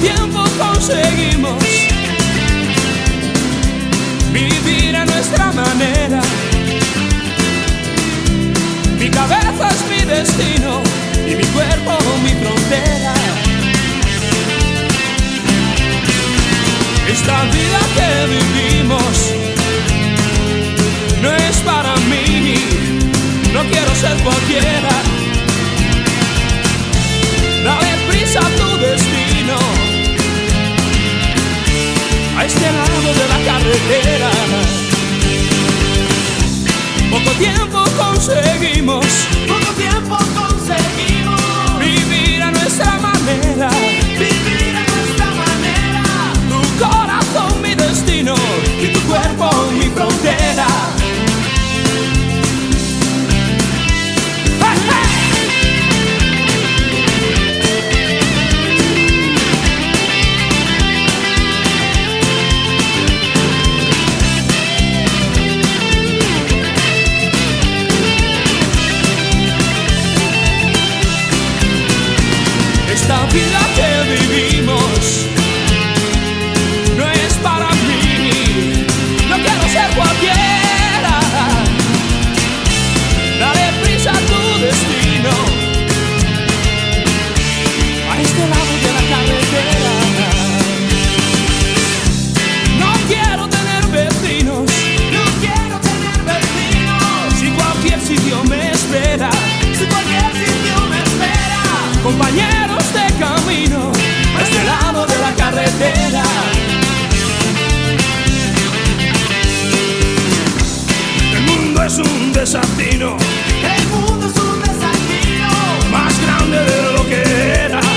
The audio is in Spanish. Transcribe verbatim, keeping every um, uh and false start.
tiempo conseguimos vivir a nuestra manera. Mi cabeza es mi destino y mi cuerpo mi frontera. Esta vida que vivimos no es para mí, no quiero ser cualquiera. Dale prisa a tu destino, a este lado de la carretera. Poco tiempo conseguimos, poco tiempo conseguimos vivir a nuestra manera, vivir a nuestra manera. Tu corazón mi destino y tu cuerpo mi frontera. ¡Hey, hey! Esta vida que vivimos no es para mí, no quiero ser cualquiera. Dale prisa a tu destino, a este lado de la carretera. No quiero tener vecinos, No quiero tener vecinos, si cualquier sitio me espera, si cualquier sitio me espera. compañeros de camino a este lado de la carretera. El mundo es un desatino, El mundo es un desafío más grande de lo que era.